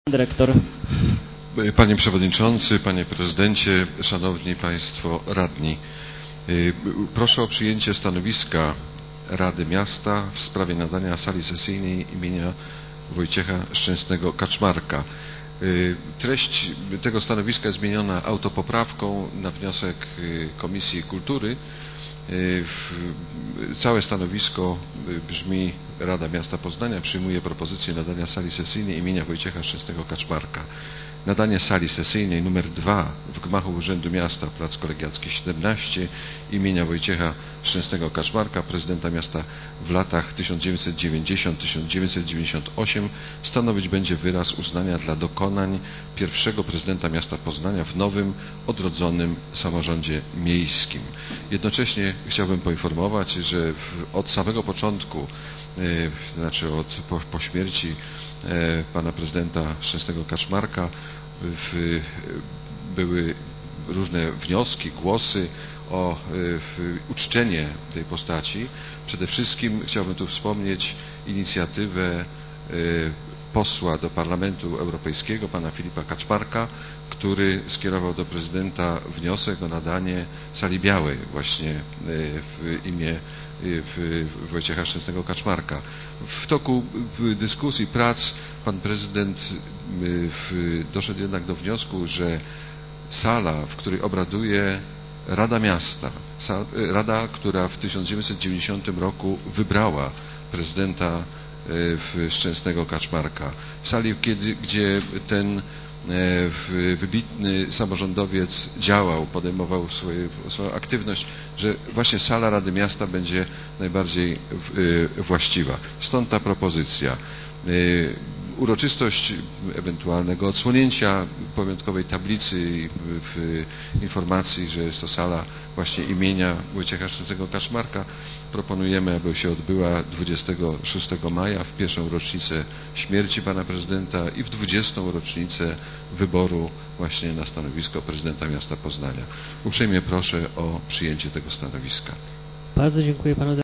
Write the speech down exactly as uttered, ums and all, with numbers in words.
Dyrektor. Panie Przewodniczący, Panie Prezydencie, Szanowni Państwo Radni. Proszę o przyjęcie stanowiska Rady Miasta w sprawie nadania sali sesyjnej imienia Wojciecha Szczęsnego Kaczmarka. Treść tego stanowiska jest zmieniona autopoprawką na wniosek Komisji Kultury. Całe stanowisko brzmi: Rada Miasta Poznania przyjmuje propozycję nadania sali sesyjnej imienia Wojciecha Szczęsnego Kaczmarka. Nadanie sali sesyjnej nr dwa w gmachu Urzędu Miasta, plac Kolegiacki siedemnaście imienia Wojciecha Szczęsnego Kaczmarka, prezydenta miasta w latach tysiąc dziewięćset dziewięćdziesiąt do tysiąc dziewięćset dziewięćdziesiąt osiem stanowić będzie wyraz uznania dla dokonań pierwszego prezydenta miasta Poznania w nowym, odrodzonym samorządzie miejskim. Jednocześnie chciałbym poinformować, że w, od samego początku, to znaczy od, po, po śmierci e, pana prezydenta Szczęsnego Kaczmarka w, były różne wnioski, głosy o w, uczczenie tej postaci. Przede wszystkim chciałbym tu wspomnieć inicjatywę e, posła do Parlamentu Europejskiego, pana Filipa Kaczmarka, który skierował do prezydenta wniosek o nadanie sali białej właśnie w imię w Wojciecha Szczęsnego Kaczmarka. W toku dyskusji, prac pan prezydent w, doszedł jednak do wniosku, że sala, w której obraduje Rada Miasta, sal, Rada, która w tysiąc dziewięćset dziewięćdziesiątym roku wybrała prezydenta Szczęsnego Kaczmarka, w sali, kiedy, gdzie ten wybitny samorządowiec działał, podejmował swoje, swoją aktywność, że właśnie sala Rady Miasta będzie najbardziej właściwa. Stąd ta propozycja. Uroczystość ewentualnego odsłonięcia pamiątkowej tablicy w informacji, że jest to sala właśnie imienia Wojciecha Szczęsnego Kaczmarka, proponujemy, aby się odbyła dwudziestego szóstego maja, w pierwszą rocznicę śmierci pana prezydenta i w dwudziestą rocznicę wyboru właśnie na stanowisko prezydenta miasta Poznania. Uprzejmie proszę o przyjęcie tego stanowiska. Bardzo dziękuję panu.